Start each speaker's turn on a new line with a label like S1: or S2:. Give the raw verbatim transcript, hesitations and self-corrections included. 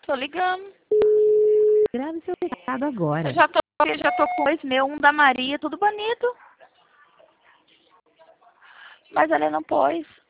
S1: Tô ligando.
S2: Grave seu recado agora.
S1: Eu já tô, eu já tô com dois meu, um da Maria, tudo bonito. Mas ela não pôs.